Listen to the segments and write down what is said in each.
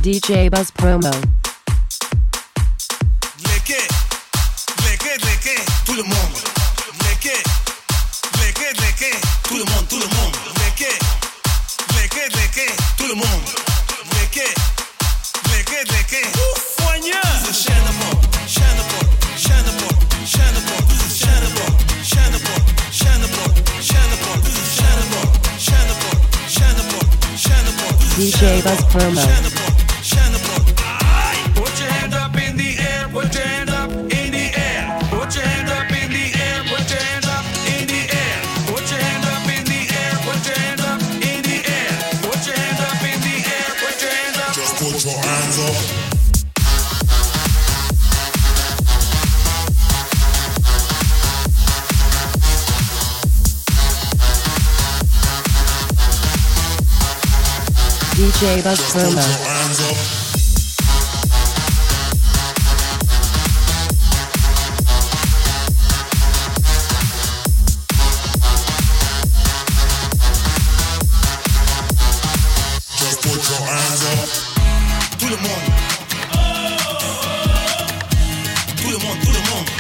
DJ Buzz Promo. Léqué, tout le monde. Léqué, tout le monde, tout le monde. Léqué, tout le monde. Léqué, Foigneux. This is Shanaport, Shanaport, Shanaport, Shanaport. This is Shanaport, Shanaport, Shanaport, Shanaport. This is Shanaport, Shanaport, Shanaport, Shanaport. DJ Buzz Promo. Shanaport. Put your hand up in the air, put your hand up in the air. Put your hand up in the air, put your hand up in the air. Put your hand up in the air, put your hand up in the air. Put your hand up in the air, put your hand up. Just put your hands up. DJ Buzz Promo. Just put your hands up. Tout le monde. Tout le monde, tout le monde.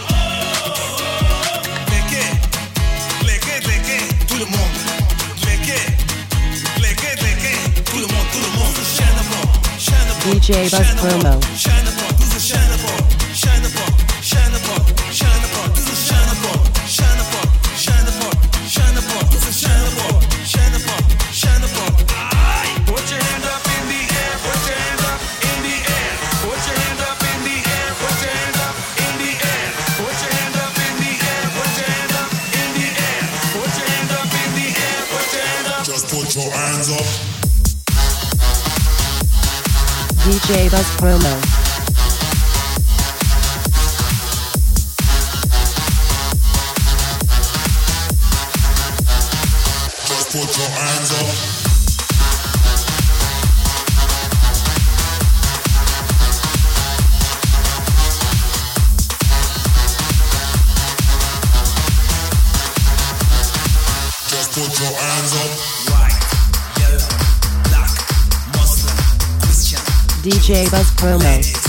Léqué, tout le monde. Léqué, tout le monde, tout le monde. Shanaport. DJ Buzz Promo. Shanaport, this is Shanaport. Shanaport, Shanaport, Shanaport. This is Shanaport. Shanaport, Shanaport, Shanaport. This is Shanaport. Shanaport, Shanaport. Put your hand up in the air, put your hand up in the air. Put your hand up in the air, put your hand up in the air. Put your hand up in the air, put your hand up in the air. Put your hand up in the air, put your hand up. Just put your hands up. DJ Buzz Promo. Just put your hands up. Just put your hands up. White, yellow, black, Muslim, Christian. DJ Buzz Promo.